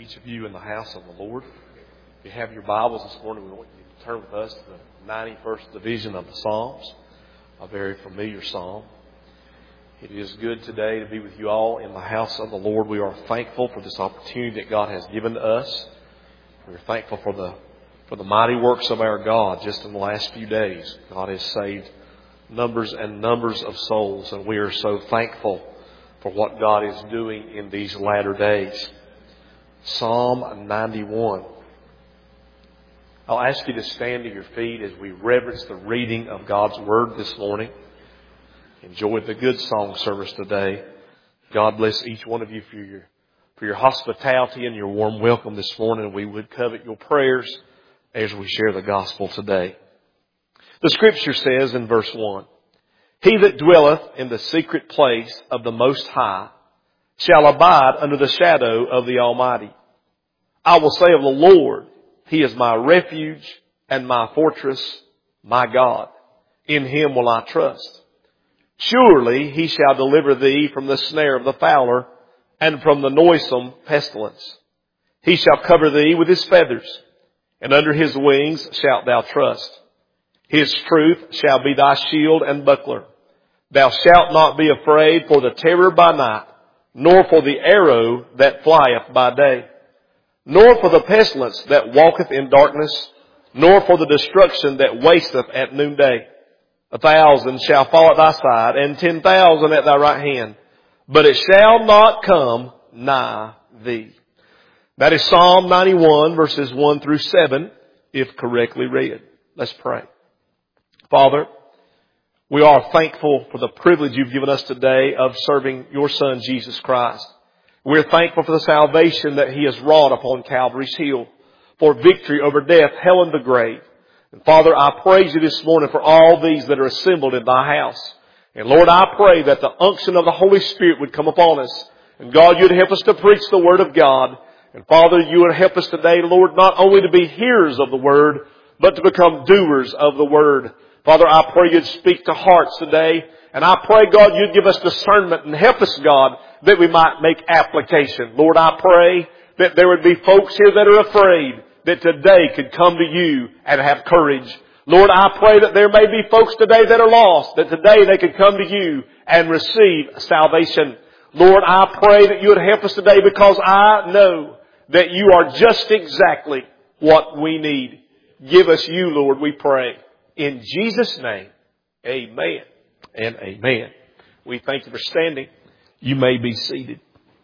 each of you in the house of the Lord. If you have your Bibles this morning, we want you to turn with us to the 91st division of the Psalms, a very familiar psalm. It is good today to be with you all in the house of the Lord. We are thankful for this opportunity that God has given to us. We're thankful for the mighty works of our God. Just in the last few days, God has saved numbers and numbers of souls, and we are so thankful for what God is doing in these latter days. Psalm 91. I'll ask you to stand to your feet as we reverence the reading of God's Word this morning. Enjoy the good song service today. God bless each one of you for your hospitality and your warm welcome this morning. We would covet your prayers as we share the gospel today. The Scripture says in verse 1, "He that dwelleth in the secret place of the Most High shall abide under the shadow of the Almighty. I will say of the Lord, He is my refuge and my fortress, my God. In Him will I trust. Surely He shall deliver thee from the snare of the fowler and from the noisome pestilence. He shall cover thee with His feathers, and under His wings shalt thou trust. His truth shall be thy shield and buckler. Thou shalt not be afraid for the terror by night, nor for the arrow that flieth by day, nor for the pestilence that walketh in darkness, nor for the destruction that wasteth at noonday. 1,000 shall fall at thy side, and 10,000 at thy right hand, but it shall not come nigh thee." That is Psalm 91, verses 1 through 7, if correctly read. Let's pray. Father, we are thankful for the privilege you've given us today of serving your Son, Jesus Christ. We're thankful for the salvation that He has wrought upon Calvary's hill, for victory over death, hell, and the grave. And Father, I praise you this morning for all these that are assembled in thy house. And Lord, I pray that the unction of the Holy Spirit would come upon us. And God, you'd help us to preach the Word of God. And Father, you would help us today, Lord, not only to be hearers of the Word, but to become doers of the Word. Father, I pray you'd speak to hearts today. And I pray, God, you'd give us discernment and help us, God, that we might make application. Lord, I pray that there would be folks here that are afraid that today could come to you and have courage. Lord, I pray that there may be folks today that are lost, that today they could come to you and receive salvation. Lord, I pray that you would help us today, because I know that you are just exactly what we need. Give us you, Lord, we pray. In Jesus' name, amen and amen. We thank you for standing. You may be seated.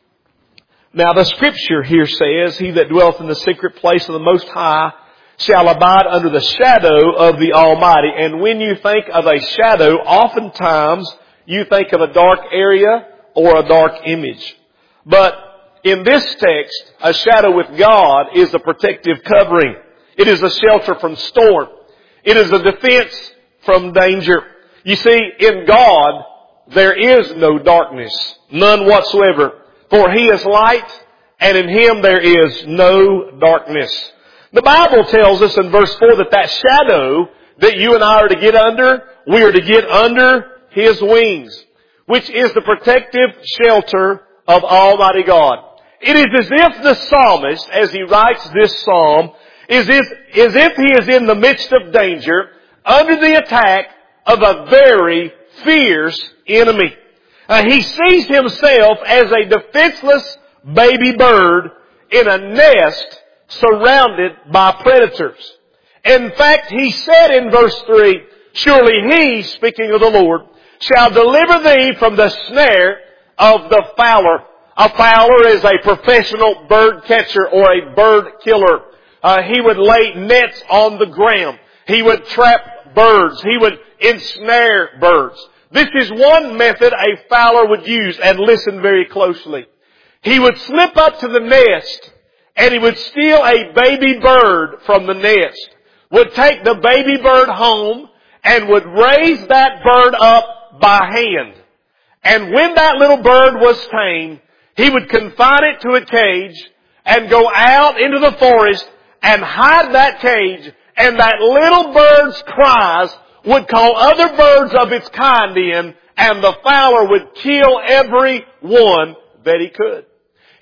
Now the Scripture here says, "He that dwelleth in the secret place of the Most High shall abide under the shadow of the Almighty." And when you think of a shadow, oftentimes you think of a dark area or a dark image. But in this text, a shadow with God is a protective covering. It is a shelter from storm. It is a defense from danger. You see, in God, there is no darkness, none whatsoever. For He is light, and in Him there is no darkness. The Bible tells us in verse 4 that shadow that you and I are to get under, we are to get under His wings, which is the protective shelter of Almighty God. It is as if the psalmist, as he writes this psalm, is as if he is in the midst of danger, under the attack of a very fierce enemy. He sees himself as a defenseless baby bird in a nest surrounded by predators. In fact, he said in verse 3, "Surely He," speaking of the Lord, "shall deliver thee from the snare of the fowler." A fowler is a professional bird catcher or a bird killer. He would lay nets on the ground. He would trap birds. He would ensnare birds. This is one method a fowler would use, and listen very closely. He would slip up to the nest and he would steal a baby bird from the nest, would take the baby bird home and would raise that bird up by hand. And when that little bird was tame, he would confine it to a cage and go out into the forest and hide that cage, and that little bird's cries would call other birds of its kind in, and the fowler would kill every one that he could.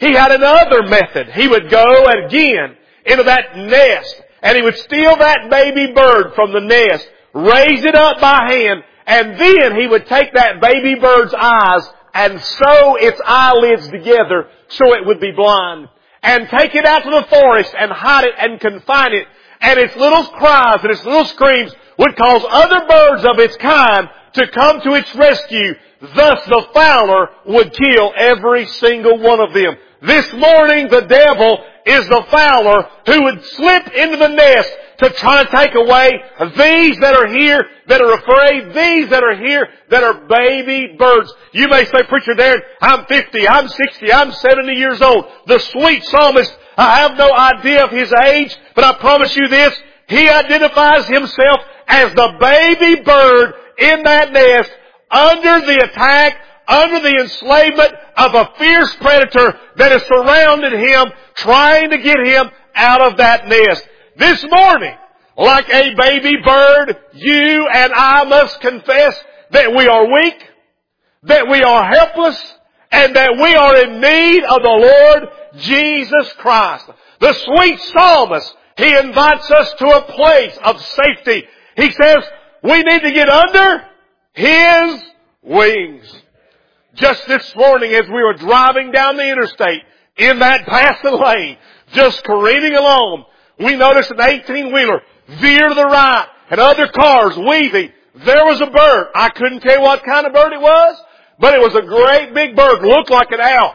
He had another method. He would go again into that nest, and he would steal that baby bird from the nest, raise it up by hand, and then he would take that baby bird's eyes and sew its eyelids together so it would be blind, and take it out to the forest and hide it and confine it, and its little cries and its little screams would cause other birds of its kind to come to its rescue. Thus the fowler would kill every single one of them. This morning the devil is the fowler who would slip into the nest to try to take away these that are here that are afraid, these that are here that are baby birds. You may say, Preacher Darren, I'm 50, I'm 60, I'm 70 years old. The sweet psalmist, I have no idea of his age, but I promise you this, he identifies himself as the baby bird in that nest, under the attack, under the enslavement of a fierce predator that has surrounded him, trying to get him out of that nest. This morning, like a baby bird, you and I must confess that we are weak, that we are helpless, and that we are in need of the Lord Jesus Christ. The sweet psalmist, he invites us to a place of safety. He says, we need to get under His wings. Just this morning as we were driving down the interstate in that passing lane, just careening along, we noticed an 18-wheeler veer to the right and other cars weaving. There was a bird. I couldn't tell you what kind of bird it was, but it was a great big bird, looked like an owl,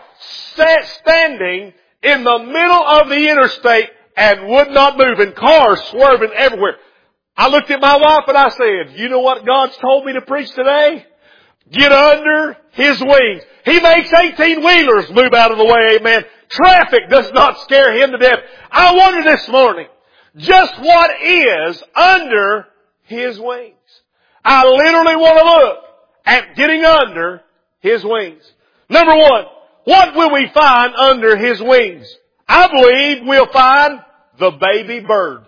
standing in the middle of the interstate and would not move, and cars swerving everywhere. I looked at my wife and I said, you know what God's told me to preach today? Get under His wings. He makes 18-wheelers move out of the way, amen. Traffic does not scare Him to death. I wonder this morning, just what is under His wings? I literally want to look at getting under His wings. Number one, what will we find under His wings? I believe we'll find the baby bird.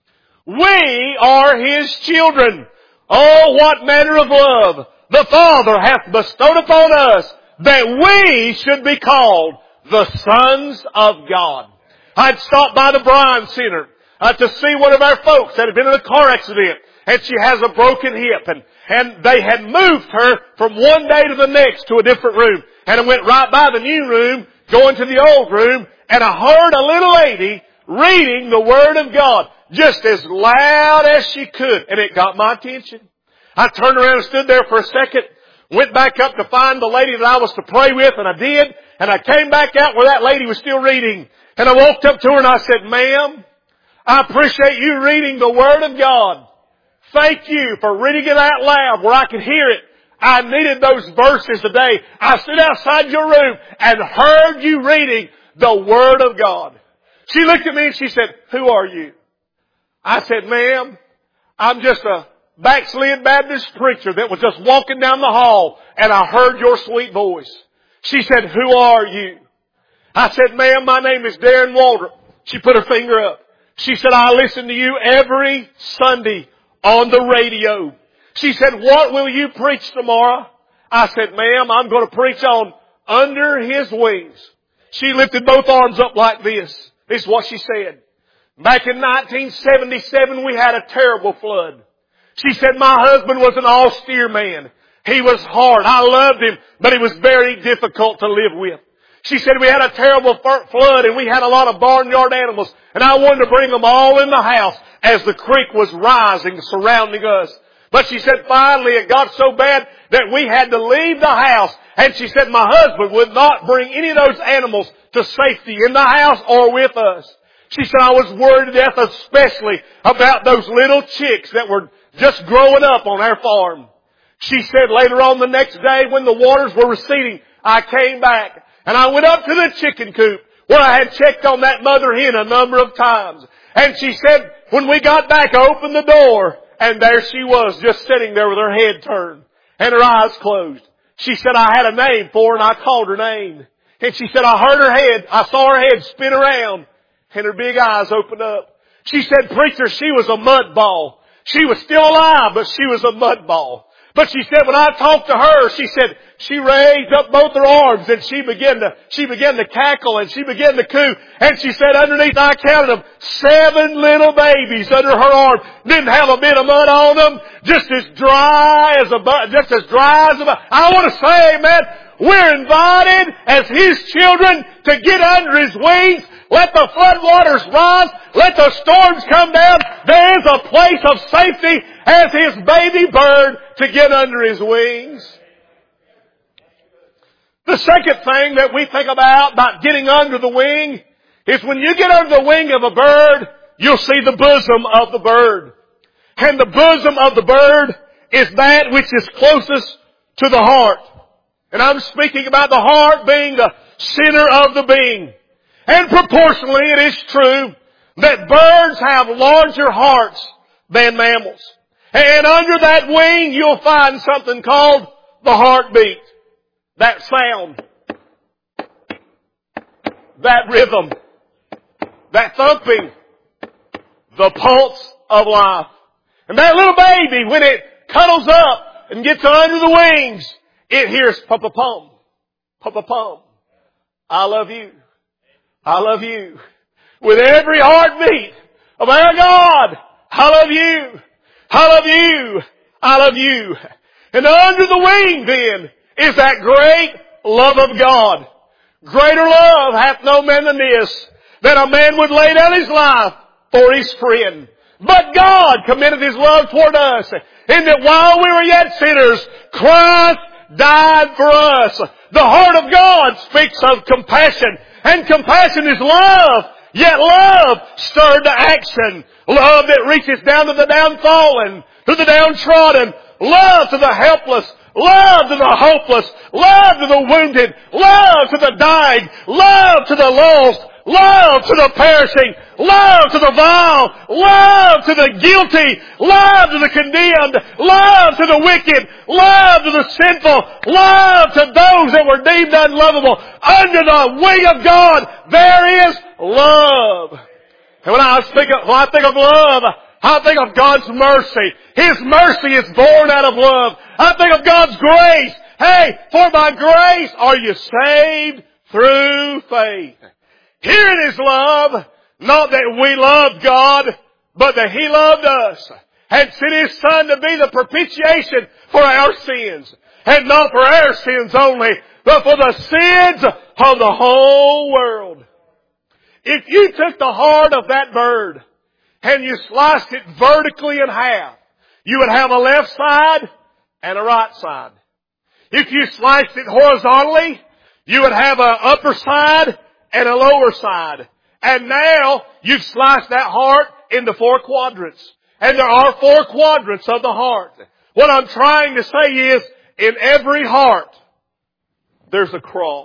We are His children. Oh, what manner of love the Father hath bestowed upon us, that we should be called the sons of God. I'd stopped by the Bryan Center to see one of our folks that had been in a car accident, and she has a broken hip, and they had moved her from one day to the next to a different room. And I went right by the new room, going to the old room, and I heard a little lady reading the Word of God just as loud as she could, and it got my attention. I turned around and stood there for a second, went back up to find the lady that I was to pray with, and I did, and I came back out where that lady was still reading, and I walked up to her and I said, ma'am, I appreciate you reading the Word of God. Thank you for reading it out loud where I could hear it. I needed those verses today. I stood outside your room and heard you reading the Word of God. She looked at me and she said, who are you? I said, ma'am, I'm just a backslid Baptist preacher that was just walking down the hall and I heard your sweet voice. She said, who are you? I said, ma'am, my name is Darren Walter. She put her finger up. She said, I listen to you every Sunday on the radio. She said, what will you preach tomorrow? I said, ma'am, I'm going to preach on under His wings. She lifted both arms up like this. This is what she said. Back in 1977, we had a terrible flood. She said, my husband was an austere man. He was hard. I loved him, but he was very difficult to live with. She said, we had a terrible flood and we had a lot of barnyard animals, and I wanted to bring them all in the house as the creek was rising surrounding us. But she said, finally it got so bad that we had to leave the house. And she said, my husband would not bring any of those animals to safety in the house or with us. She said, I was worried to death, especially about those little chicks that were just growing up on our farm. She said later on the next day when the waters were receding, I came back and I went up to the chicken coop where I had checked on that mother hen a number of times. And she said, when we got back, I opened the door and there she was just sitting there with her head turned and her eyes closed. She said, I had a name for her and I called her name. And she said, I heard her head, I saw her head spin around and her big eyes opened up. She said, preacher, she was a mud ball. She was still alive, but she was a mud ball. But she said, when I talked to her, she said, she raised up both her arms and she began to cackle and she began to coo. And she said underneath, I counted them, 7 little babies under her arm. Didn't have a bit of mud on them. Just as dry as a bud. I want to say, man, we're invited as His children to get under His wings. Let the floodwaters rise. Let the storms come down. There is a place of safety as His baby bird to get under His wings. The second thing that we think about getting under the wing is when you get under the wing of a bird, you'll see the bosom of the bird. And the bosom of the bird is that which is closest to the heart. And I'm speaking about the heart being the center of the being. And proportionally, it is true that birds have larger hearts than mammals. And under that wing, you'll find something called the heartbeat. That sound. That rhythm. That thumping. The pulse of life. And that little baby, when it cuddles up and gets under the wings, it hears pum-pum-pum. Pum-pum-pum. I love you. I love you. With every heartbeat of our God, I love you. I love you. I love you. And under the wing then is that great love of God. Greater love hath no man than this, that a man would lay down his life for his friend. But God commended His love toward us, in that while we were yet sinners, Christ died for us. The heart of God speaks of compassion, and compassion is love. Yet love stirred to action. Love that reaches down to the downtrodden, to the downtrodden. Love to the helpless. Love to the hopeless. Love to the wounded. Love to the dying. Love to the lost. Love to the perishing. Love to the vile. Love to the guilty. Love to the condemned. Love to the wicked. Love to the sinful. Love to those that were deemed unlovable. Under the wing of God, there is love. And when I think of love, I think of God's mercy. His mercy is born out of love. I think of God's grace. Hey, for by grace are you saved through faith. Herein is love, not that we loved God, but that He loved us and sent His Son to be the propitiation for our sins. And not for our sins only, but for the sins of the whole world. If you took the heart of that bird and you sliced it vertically in half, you would have a left side and a right side. If you sliced it horizontally, you would have an upper side and a lower side. And now you've sliced that heart into 4 quadrants. And there are 4 quadrants of the heart. What I'm trying to say is, in every heart, there's a cross.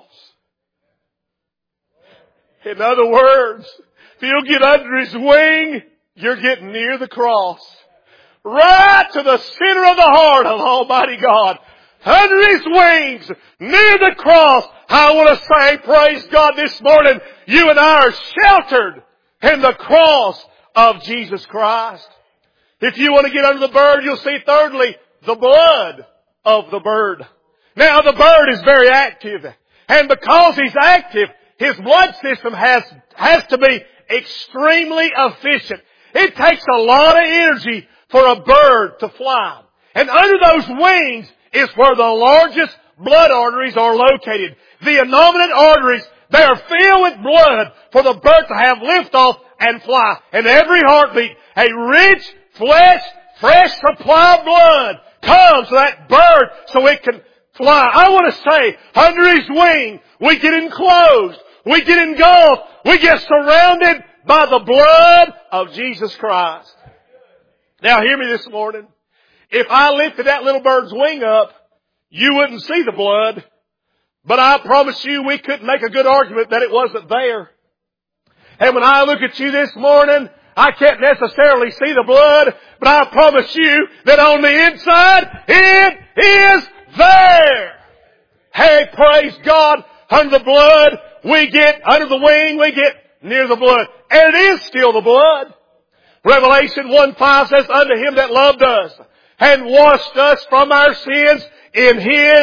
In other words, if you'll get under His wing, you're getting near the cross. Right to the center of the heart of Almighty God. Under His wings, near the cross. I want to say, praise God, this morning, you and I are sheltered in the cross of Jesus Christ. If you want to get under the bird, you'll see thirdly, the blood of the bird. Now the bird is very active. And because he's active, his blood system has to be extremely efficient. It takes a lot of energy for a bird to fly. And under those wings is where the largest blood arteries are located. The innominate arteries, they are filled with blood for the bird to have liftoff and fly. And every heartbeat, a rich, fresh supply of blood comes to that bird so it can fly. I want to say, under His wing, we get enclosed, we get engulfed, we get surrounded by the blood of Jesus Christ. Now hear me this morning. If I lifted that little bird's wing up, you wouldn't see the blood. But I promise you, we couldn't make a good argument that it wasn't there. And when I look at you this morning, I can't necessarily see the blood, but I promise you that on the inside, it is there. Hey, praise God, under the blood, we get, under the wing, we get near the blood. And it is still the blood. Revelation 1:5 says, unto Him that loved us and washed us from our sins in His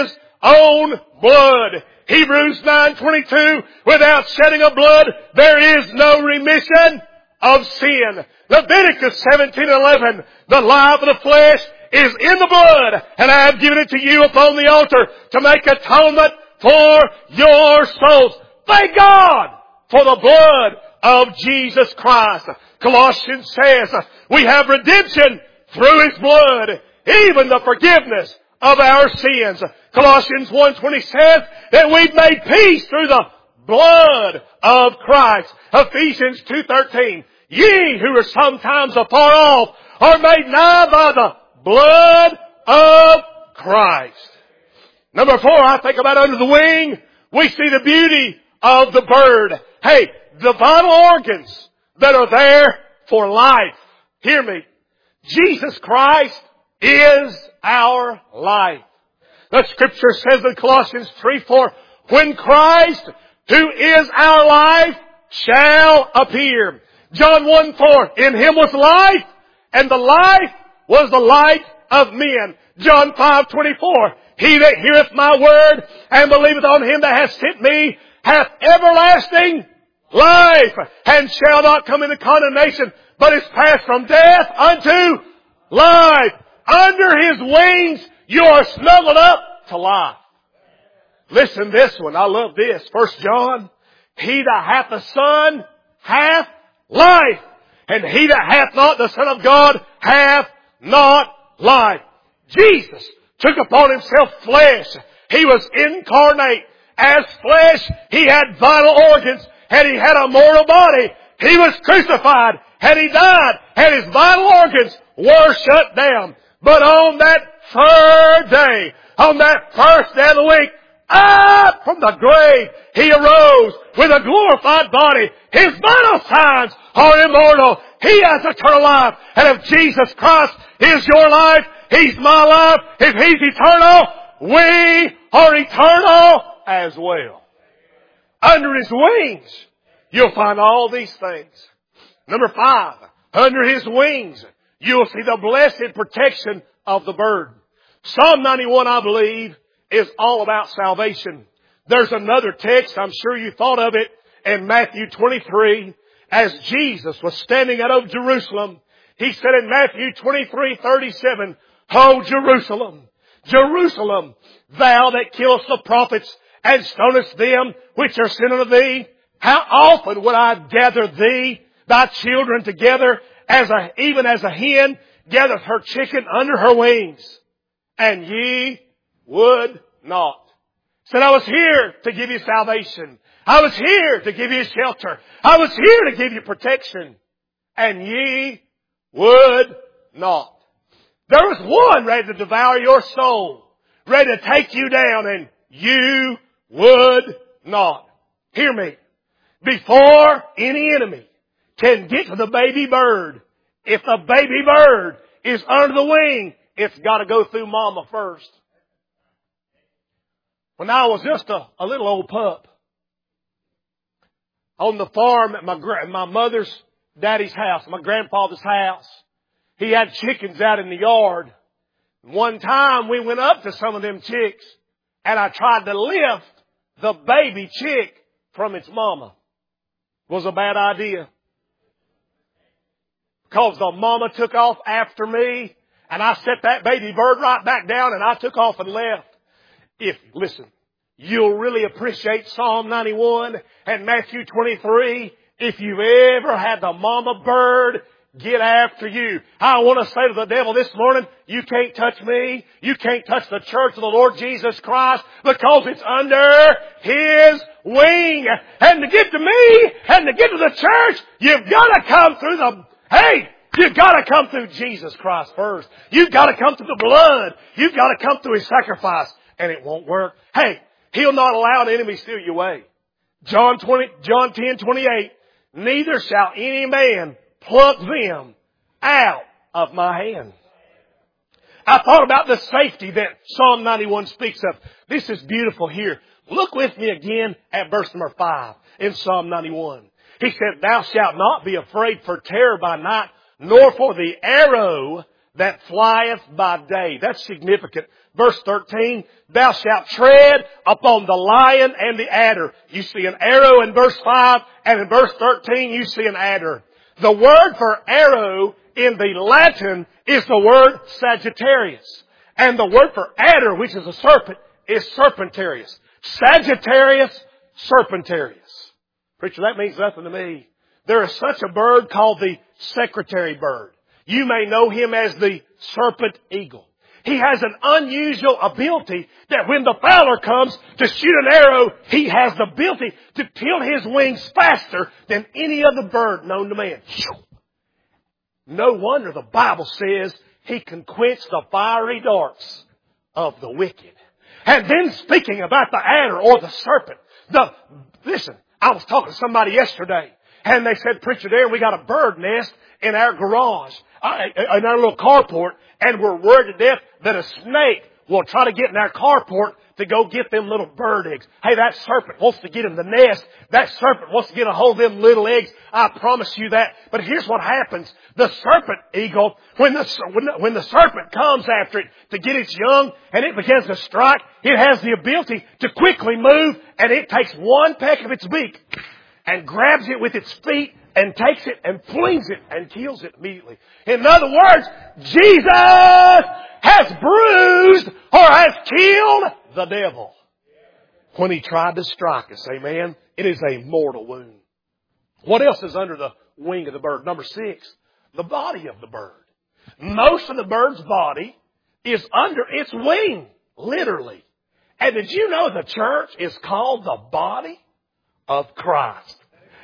own blood. Hebrews 9:22, without shedding of blood, there is no remission of sin. Leviticus 17:11, the life of the flesh is in the blood, and I have given it to you upon the altar to make atonement for your souls. Thank God for the blood of Jesus Christ. Colossians says we have redemption through His blood, even the forgiveness of our sins. Colossians 1:20 says that we've made peace through the blood of Christ. Ephesians 2:13, ye who are sometimes afar off are made nigh by the blood of Christ. Number 4, I think about under the wing, we see the beauty of the bird. Hey, the vital organs that are there for life. Hear me. Jesus Christ is our life. The Scripture says in Colossians 3:4, when Christ, who is our life, shall appear. John 1:4, in Him was life, and the life was the light of men. John 5:24, he that heareth my word and believeth on Him that hath sent me hath everlasting life, and shall not come into condemnation, but is passed from death unto life. Under His wings you are snuggled up to life. Listen to this one. I love this. 1 John, he that hath the Son hath life, and he that hath not the Son of God hath not life. Jesus took upon Himself flesh. He was incarnate. As flesh, He had vital organs, and He had a mortal body. He was crucified, and He died, and His vital organs were shut down. But on that third day, on that first day of the week, up from the grave, He arose with a glorified body. His vital signs are immortal. He has eternal life. And if Jesus Christ is your life, He's my life. If He's eternal, we are eternal as well. Under His wings, you'll find all these things. Number 5, under His wings, you'll see the blessed protection of the bird. Psalm 91, I believe, is all about salvation. There's another text, I'm sure you thought of it, in Matthew 23, as Jesus was standing out of Jerusalem. He said in Matthew 23:37, O Jerusalem, Jerusalem, thou that killest the prophets and stonest them which are sent unto thee, how often would I gather thee, thy children together, even as a hen gathereth her chicken under her wings, and ye would not. Said, I was here to give you salvation. I was here to give you shelter. I was here to give you protection, and ye would not. There was one ready to devour your soul, ready to take you down, and you would not. Hear me. Before any enemy can get to the baby bird, if the baby bird is under the wing, it's got to go through mama first. When I was just a little old pup, on the farm at my mother's daddy's house, my grandfather's house, he had chickens out in the yard. One time we went up to some of them chicks, and I tried to lift the baby chick from its mama. It was a bad idea. Because the mama took off after me, and I set that baby bird right back down, and I took off and left. Listen, you'll really appreciate Psalm 91 and Matthew 23 if you've ever had the mama bird get after you. I want to say to the devil this morning, you can't touch me. You can't touch the church of the Lord Jesus Christ, because it's under His wing. And to get to me and to get to the church, you've got to come through you've got to come through Jesus Christ first. You've got to come through the blood. You've got to come through His sacrifice. And it won't work. Hey, He'll not allow an enemy to steal you away. John 10:28, neither shall any man pluck them out of my hand. I thought about the safety that Psalm 91 speaks of. This is beautiful here. Look with me again at verse number 5 in Psalm 91. He said, thou shalt not be afraid for terror by night, nor for the arrow that flieth by day. That's significant. Verse 13, thou shalt tread upon the lion and the adder. You see an arrow in verse 5, and in verse 13 you see an adder. The word for arrow in the Latin is the word Sagittarius. And the word for adder, which is a serpent, is Serpentarius. Sagittarius, Serpentarius. Preacher, that means nothing to me. There is such a bird called the secretary bird. You may know him as the serpent eagle. He has an unusual ability that when the fowler comes to shoot an arrow, he has the ability to tilt his wings faster than any other bird known to man. No wonder the Bible says he can quench the fiery darts of the wicked. And then speaking about the adder or the serpent, listen, I was talking to somebody yesterday, and they said, Preacher, there we got a bird nest in our garage, in our little carport, and we're worried to death that a snake will try to get in our carport to go get them little bird eggs. Hey, that serpent wants to get in the nest. That serpent wants to get a hold of them little eggs. I promise you that. But here's what happens. The serpent eagle, when the serpent comes after it to get its young and it begins to strike, it has the ability to quickly move, and it takes one peck of its beak and grabs it with its feet and takes it and flings it and kills it immediately. In other words, Jesus has bruised or has killed the devil when he tried to strike us. Amen. It is a mortal wound. What else is under the wing of the bird? Number 6, the body of the bird. Most of the bird's body is under its wing, literally. And did you know the church is called the body of Christ?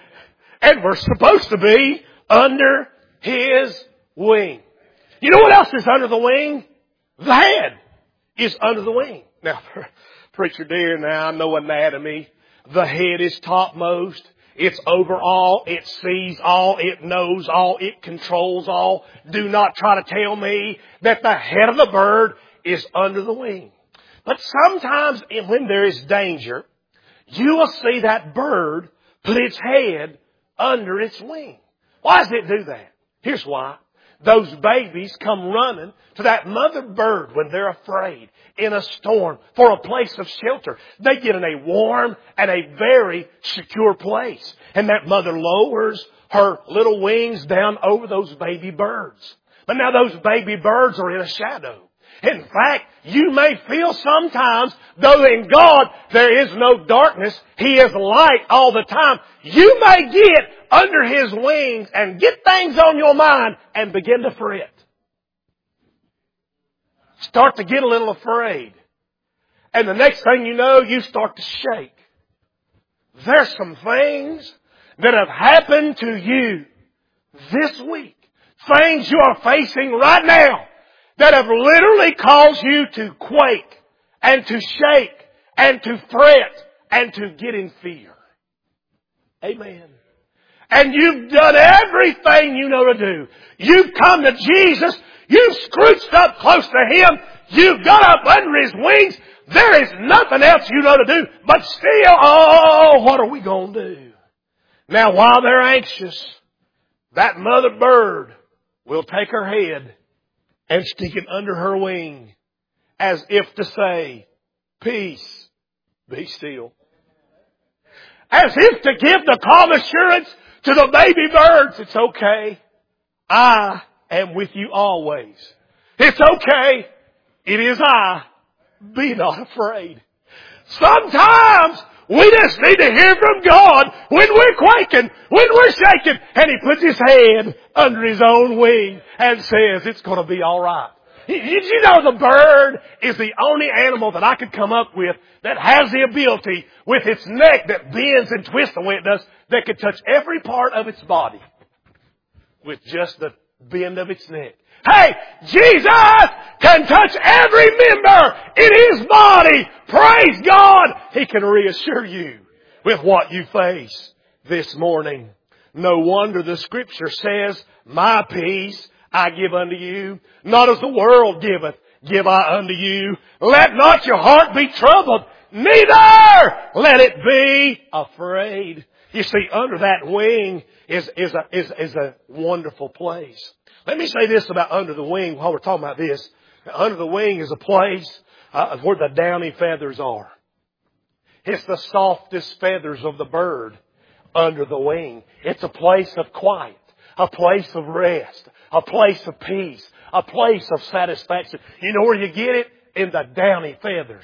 And we're supposed to be under His wing. You know what else is under the wing? The head is under the wing. Now, preacher dear, now I know anatomy. The head is topmost. It's over all. It sees all. It knows all. It controls all. Do not try to tell me that the head of the bird is under the wing. But sometimes when there is danger, you will see that bird put its head under its wing. Why does it do that? Here's why. Those babies come running to that mother bird when they're afraid in a storm for a place of shelter. They get in a warm and a very secure place. And that mother lowers her little wings down over those baby birds. But now those baby birds are in a shadow. In fact, you may feel sometimes, though in God there is no darkness, He is light all the time. You may get under His wings and get things on your mind and begin to fret. Start to get a little afraid. And the next thing you know, you start to shake. There's some things that have happened to you this week. Things you are facing right now that have literally caused you to quake and to shake and to fret and to get in fear. Amen. And you've done everything you know to do. You've come to Jesus. You've scrooched up close to Him. You've got up under His wings. There is nothing else you know to do. But still, what are we going to do? Now, while they're anxious, that mother bird will take her head and stick it under her wing as if to say, peace, be still. As if to give the calm assurance to the baby birds, it's okay. I am with you always. It's okay. It is I. Be not afraid. Sometimes we just need to hear from God when we're quaking, when we're shaking, and He puts His head under His own wing and says, it's going to be all right. Did you know the bird is the only animal that I could come up with that has the ability, with its neck that bends and twists the way it does, that could touch every part of its body with just the bend of its neck? Hey, Jesus can touch every member in His body. Praise God. He can reassure you with what you face this morning. No wonder the Scripture says, my peace I give unto you, not as the world giveth, give I unto you. Let not your heart be troubled, neither let it be afraid. You see, under that wing is a wonderful place. Let me say this about under the wing while we're talking about this. Under the wing is a place where the downy feathers are. It's the softest feathers of the bird under the wing. It's a place of quiet, a place of rest, a place of peace, a place of satisfaction. You know where you get it? In the downy feathers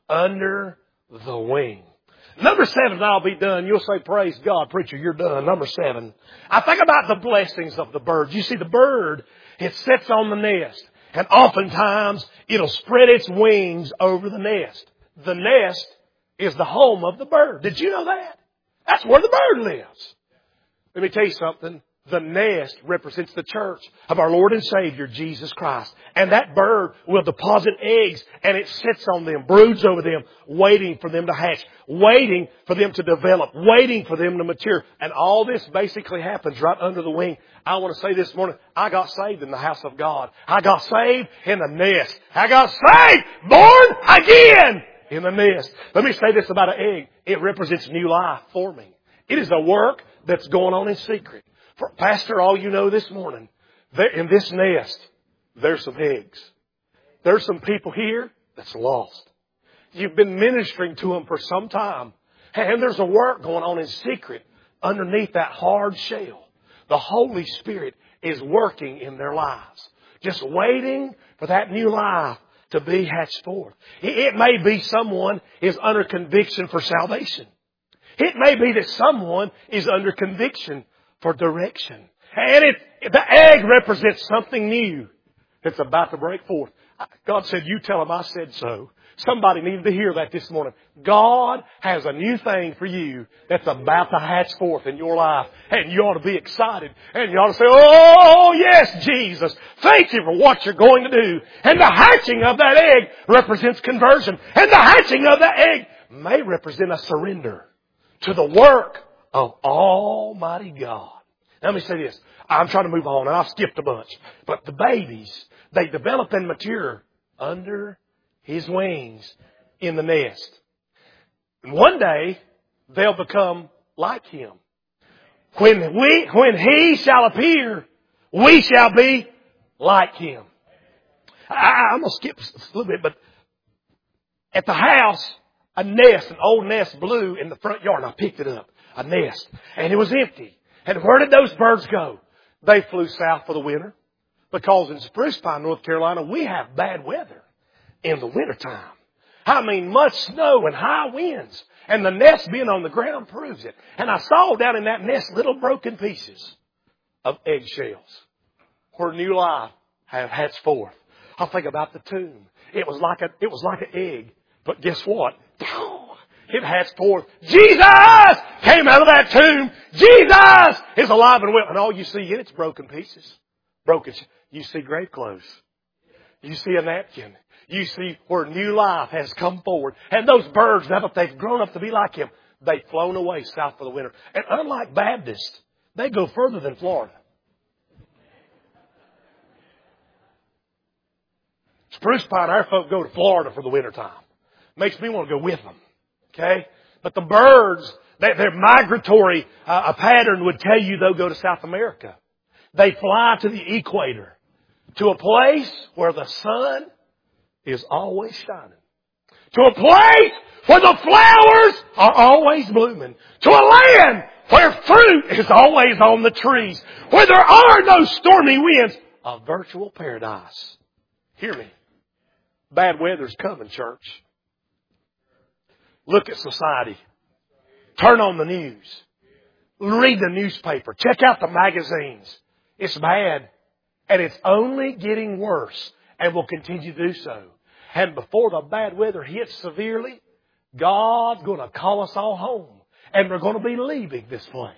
under the wing. Number 7, and I'll be done. You'll say, praise God, preacher, you're done. Number 7. I think about the blessings of the bird. You see, the bird, it sits on the nest. And oftentimes, it'll spread its wings over the nest. The nest is the home of the bird. Did you know that? That's where the bird lives. Let me tell you something. The nest represents the church of our Lord and Savior, Jesus Christ. And that bird will deposit eggs and it sits on them, broods over them, waiting for them to hatch, waiting for them to develop, waiting for them to mature. And all this basically happens right under the wing. I want to say this morning, I got saved in the house of God. I got saved in the nest. I got saved, born again in the nest. Let me say this about an egg. It represents new life forming. It is a work that's going on in secret. For Pastor, all you know this morning, in this nest, there's some eggs. There's some people here that's lost. You've been ministering to them for some time. And there's a work going on in secret underneath that hard shell. The Holy Spirit is working in their lives. Just waiting for that new life to be hatched forth. It may be someone is under conviction for salvation. It may be that someone is under conviction for direction. And the egg represents something new that's about to break forth. God said, you tell them I said so. Somebody needed to hear that this morning. God has a new thing for you that's about to hatch forth in your life. And you ought to be excited. And you ought to say, oh, yes, Jesus. Thank you for what you're going to do. And the hatching of that egg represents conversion. And the hatching of that egg may represent a surrender to the work of Almighty God. Now, let me say this. I'm trying to move on, and I've skipped a bunch. But the babies, they develop and mature under His wings in the nest. And one day, they'll become like Him. When He shall appear, we shall be like Him. I'm going to skip a little bit, but at the house, a nest, an old nest blew in the front yard, and I picked it up. A nest. And it was empty. And where did those birds go? They flew south for the winter. Because in Spruce Pine, North Carolina, we have bad weather in the wintertime. I mean, much snow and high winds. And the nest being on the ground proves it. And I saw down in that nest little broken pieces of eggshells where new life have hatched forth. I think about the tomb. It was like an egg. But guess what? It hatched forth. Jesus came out of that tomb. Jesus is alive and well. And all you see in it's broken pieces. You see grave clothes. You see a napkin. You see where new life has come forward. And those birds, now that they've grown up to be like Him, they've flown away south for the winter. And unlike Baptists, they go further than Florida. Spruce Pine, our folk go to Florida for the wintertime. Makes me want to go with them. Okay? But the birds, their migratory pattern would tell you they'll go to South America. They fly to the equator, to a place where the sun is always shining. To a place where the flowers are always blooming. To a land where fruit is always on the trees. Where there are no stormy winds. A virtual paradise. Hear me. Bad weather's coming, church. Look at society. Turn on the news. Read the newspaper. Check out the magazines. It's bad. And it's only getting worse. And will continue to do so. And before the bad weather hits severely, God's going to call us all home. And we're going to be leaving this place.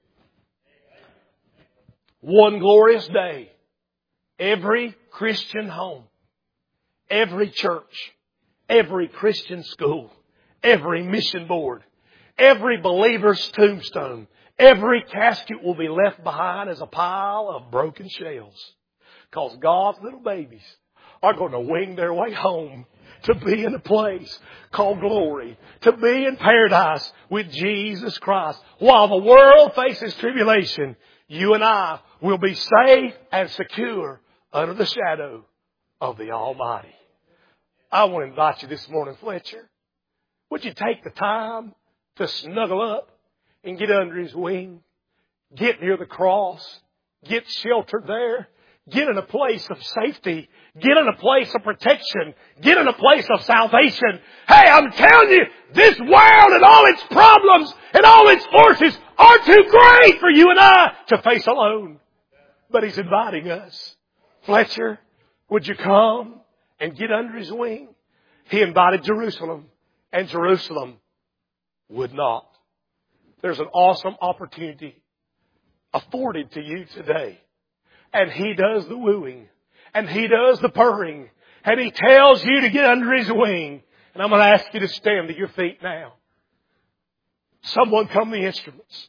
One glorious day, every Christian home, every church, every Christian school, every mission board, every believer's tombstone, every casket will be left behind as a pile of broken shells. Because God's little babies are going to wing their way home to be in a place called glory, to be in paradise with Jesus Christ. While the world faces tribulation, you and I will be safe and secure under the shadow of the Almighty. I want to invite you this morning, Fletcher. Would you take the time to snuggle up and get under His wing? Get near the cross. Get sheltered there. Get in a place of safety. Get in a place of protection. Get in a place of salvation. Hey, I'm telling you, this world and all its problems and all its forces are too great for you and I to face alone. But He's inviting us. Fletcher, would you come and get under His wing? He invited Jerusalem, and Jerusalem would not. There's an awesome opportunity afforded to you today. And He does the wooing. And He does the purring. And He tells you to get under His wing. And I'm going to ask you to stand to your feet now. Someone come the instruments.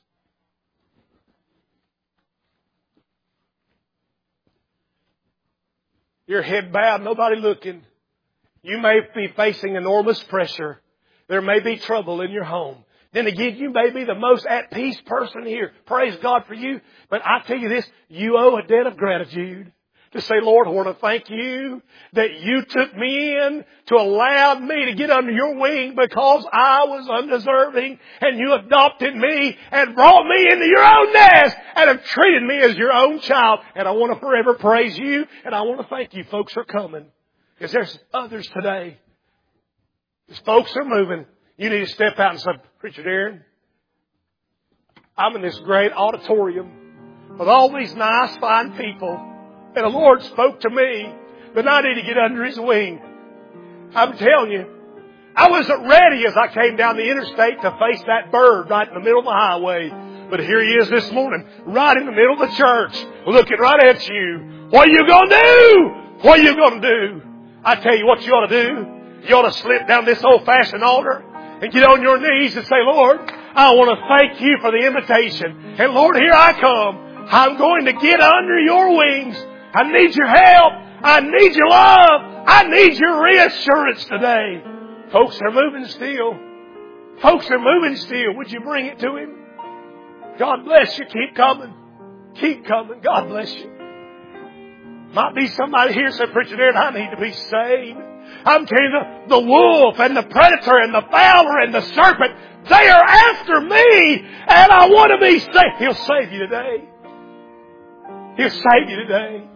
Your head bowed, nobody looking. You may be facing enormous pressure. There may be trouble in your home. Then again, you may be the most at peace person here. Praise God for you. But I tell you this, you owe a debt of gratitude to say, Lord, I want to thank you that you took me in to allow me to get under your wing because I was undeserving, and you adopted me and brought me into your own nest and have treated me as your own child. And I want to forever praise you, and I want to thank you. Folks are coming. Because there's others today. As folks are moving, you need to step out and say, Preacher Darren, I'm in this great auditorium with all these nice, fine people, and the Lord spoke to me that I need to get under His wing. I'm telling you, I wasn't ready as I came down the interstate to face that bird right in the middle of the highway. But here He is this morning, right in the middle of the church, looking right at you. What are you going to do? What are you going to do? I tell you what you ought to do. You ought to slip down this old-fashioned altar and get on your knees and say, Lord, I want to thank you for the invitation. And Lord, here I come. I'm going to get under your wings. I need your help. I need your love. I need your reassurance today. Folks are moving still. Folks are moving still. Would you bring it to Him? God bless you. Keep coming. Keep coming. God bless you. Might be somebody here said, Preacher Darren, I need to be saved. I'm telling you, the wolf and the predator and the fowler and the serpent, they are after me, and I want to be saved. He'll save you today. He'll save you today.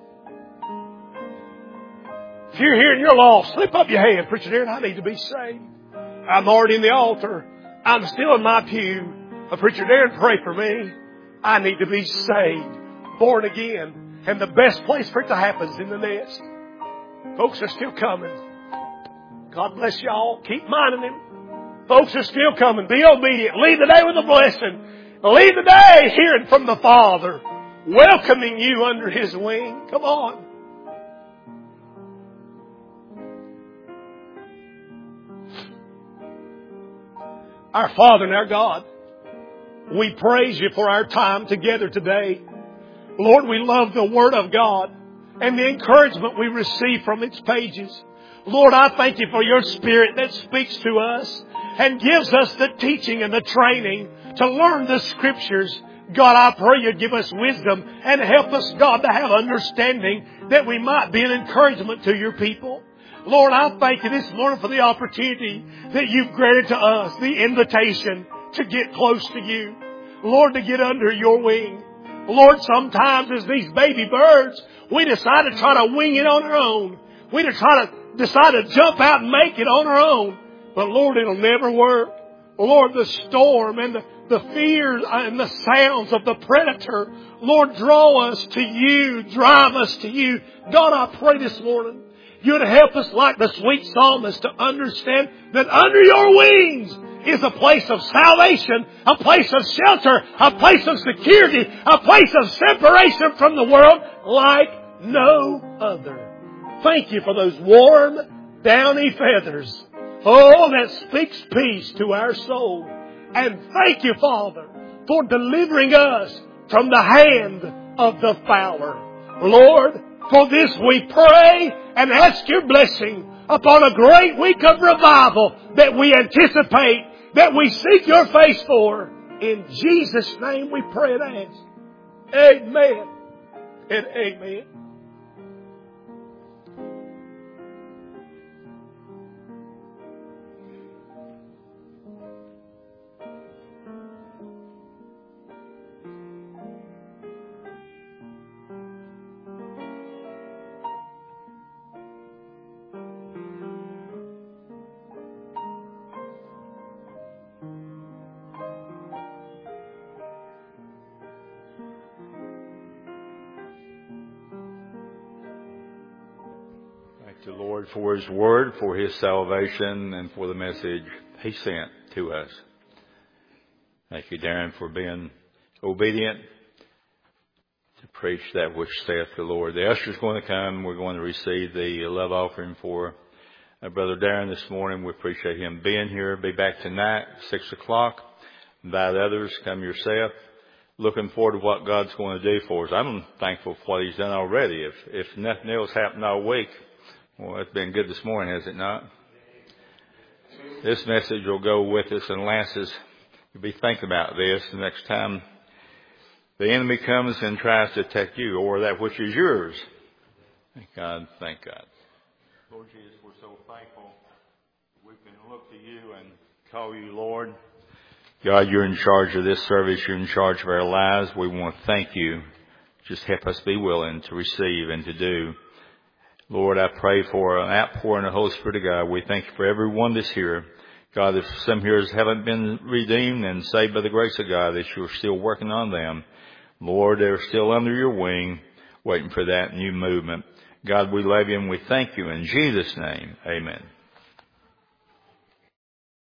If you're here and you're lost, slip up your hand. Preacher Darren, I need to be saved. I'm already in the altar. I'm still in my pew. Preacher Darren, pray for me. I need to be saved, born again. And the best place for it to happen is in the nest. Folks are still coming. God bless y'all. Keep minding Him. Folks are still coming. Be obedient. Leave the day with a blessing. Leave the day hearing from the Father, welcoming you under His wing. Come on. Our Father and our God, we praise you for our time together today. Lord, we love the Word of God and the encouragement we receive from its pages. Lord, I thank you for your Spirit that speaks to us and gives us the teaching and the training to learn the Scriptures. God, I pray you'd give us wisdom and help us, God, to have understanding that we might be an encouragement to your people. Lord, I thank you this morning for the opportunity that you've granted to us, the invitation to get close to you. Lord, to get under your wing. Lord, sometimes as these baby birds, we decide to try to wing it on our own. We decide to jump out and make it on our own. But Lord, it'll never work. Lord, the storm and the fears and the sounds of the predator, Lord, draw us to you, drive us to you. God, I pray this morning, you'd help us like the sweet psalmist to understand that under your wings is a place of salvation, a place of shelter, a place of security, a place of separation from the world like no other. Thank you for those warm, downy feathers. Oh, that speaks peace to our soul. And thank you, Father, for delivering us from the hand of the fowler. Lord, for this we pray and ask your blessing upon a great week of revival that we anticipate, that we seek your face for. In Jesus' name we pray and ask. Amen and amen. Thank the Lord for His Word, for His salvation, and for the message He sent to us. Thank you, Darren, for being obedient to preach that which saith the Lord. The usher's going to come. We're going to receive the love offering for Brother Darren this morning. We appreciate him being here. Be back tonight, 6 o'clock. Invite others. Come yourself. Looking forward to what God's going to do for us. I'm thankful for what He's done already. If nothing else happened all week, well, it's been good this morning, has it not? This message will go with us and last us. You'll be thinking about this the next time the enemy comes and tries to attack you or that which is yours. Thank God. Thank God. Lord Jesus, we're so thankful we can look to you and call you Lord. God, you're in charge of this service. You're in charge of our lives. We want to thank you. Just help us be willing to receive and to do. Lord, I pray for an outpouring of the Holy Spirit of God. We thank you for everyone that's here. God, if some here haven't been redeemed and saved by the grace of God, that you're still working on them. Lord, they're still under your wing, waiting for that new movement. God, we love you and we thank you. In Jesus' name, amen.